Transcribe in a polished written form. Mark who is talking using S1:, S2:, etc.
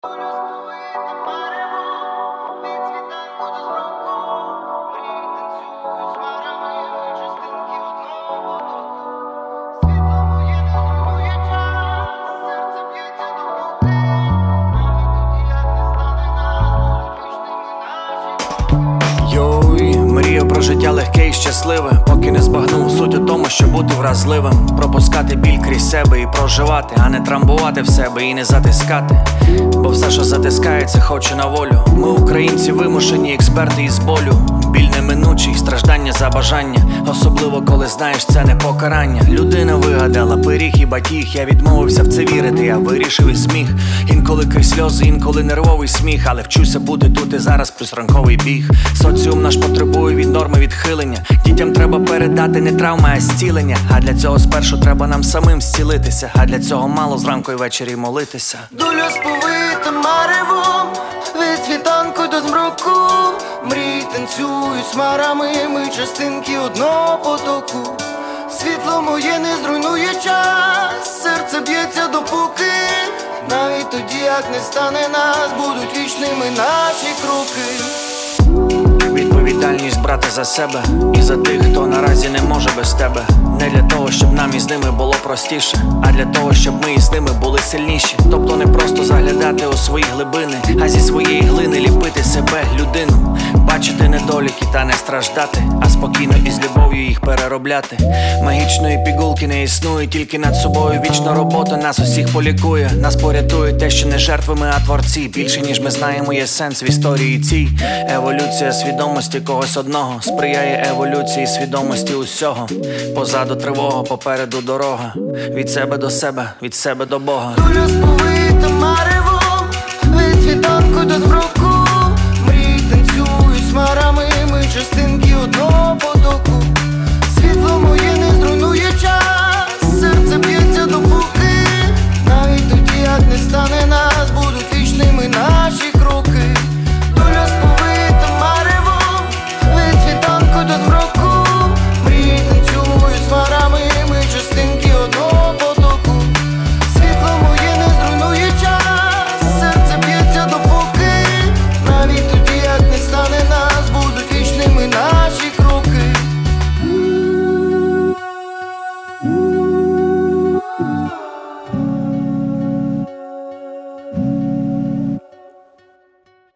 S1: Мрію про життя легке і щасливе, поки не збагнув суть у тому, що бути вразливим. Пропускати біль крізь себе і проживати, а не трамбувати в себе і не затискати. Бо все, що затискається, хоче на волю. Ми, українці, вимушені експерти із болю. Біль неминучий, страждання за бажання. Особливо, коли знаєш, це не покарання. Людина вигадала пиріг і батіг. Я відмовився в це вірити, я вирішив і сміх. Інколи крізь сльози, інколи нервовий сміх. Але вчуся бути тут і зараз, плюс ранковий біг. Соціум наш потребує від норми відхилення. Дітям треба передати не травми, а зцілення. А для цього спершу треба нам самим зцілитися. А для цього мало зранку і ввечері молитися.
S2: Доля сповита маревом, від світанку до змроку. Мрії танцюють з хмарами, ми частинки одного потоку. Світло моє не зруйнує час, серце б'ється допоки. Навіть тоді, як не стане нас, будуть вічними наші кроки.
S1: Відповідальність брати за себе і за тих, хто наразі не може без тебе. Не для того, щоб нам із ними було простіше, а для того, щоб ми із ними були сильніші. Тобто не просто заглядати у свої глибини, а зі своєї глини ліпити себе, людину. Бачити недоліки та не страждати, а спокійно і з любов'ю їх переробляти. Магічної пігулки не існує, тільки над собою вічна робота нас усіх полікує. Нас порятує те, що не жертвами, а творці. Більше ніж ми знаємо, є сенс в історії цій. Еволюція свідомості когось одного сприяє еволюції свідомості усього. Позаду тривога, попереду дорога. Від себе до себе, від себе до Бога.
S2: Доля сповита маревом.